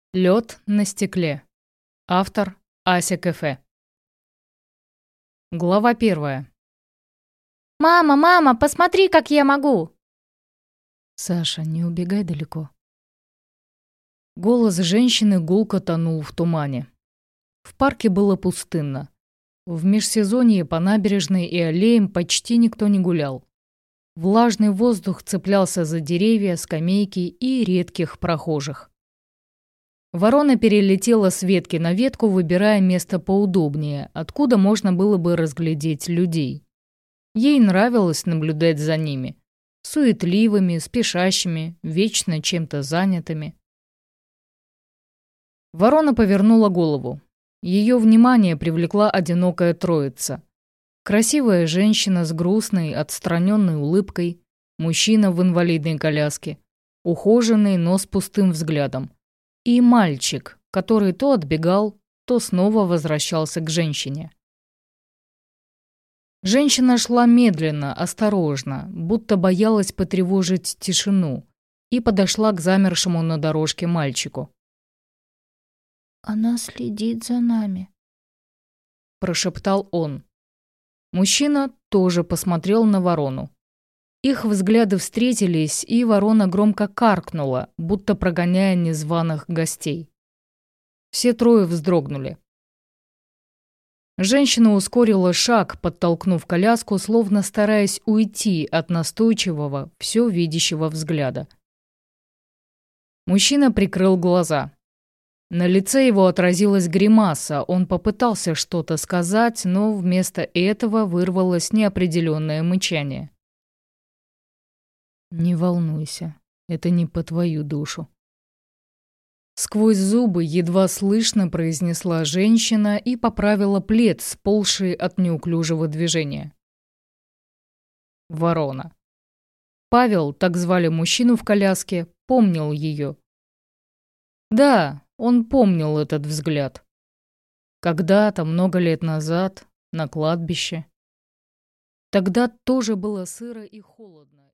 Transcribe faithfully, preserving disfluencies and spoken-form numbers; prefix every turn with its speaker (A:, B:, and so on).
A: Лед на стекле. Автор Ася Кафе. Глава первая.
B: «Мама, мама, посмотри, как я могу!»
A: Саша, не убегай далеко. Голос женщины гулко тонул в тумане. В парке было пустынно. В межсезонье по набережной и аллеям почти никто не гулял. Влажный воздух цеплялся за деревья, скамейки и редких прохожих. Ворона перелетела с ветки на ветку, выбирая место поудобнее, откуда можно было бы разглядеть людей. Ей нравилось наблюдать за ними. Суетливыми, спешащими, вечно чем-то занятыми. Ворона повернула голову. Ее внимание привлекла одинокая троица. Красивая женщина с грустной, отстраненной улыбкой, мужчина в инвалидной коляске, ухоженный, но с пустым взглядом. И мальчик, который то отбегал, то снова возвращался к женщине. Женщина шла медленно, осторожно, будто боялась потревожить тишину, и подошла к замершему на дорожке мальчику.
B: «Она следит за нами»,
A: — прошептал он. Мужчина тоже посмотрел на ворону. Их взгляды встретились, и ворона громко каркнула, будто прогоняя незваных гостей. Все трое вздрогнули. Женщина ускорила шаг, подтолкнув коляску, словно стараясь уйти от настойчивого, все видящего взгляда. Мужчина прикрыл глаза. На лице его отразилась гримаса, он попытался что-то сказать, но вместо этого вырвалось неопределенное мычание. «Не волнуйся, это не по твою душу». Сквозь зубы едва слышно произнесла женщина и поправила плед, сползший от неуклюжего движения. Ворона. Павел, так звали мужчину в коляске, помнил ее. Да, он помнил этот взгляд. Когда-то, много лет назад, на кладбище. Тогда тоже было сыро и холодно.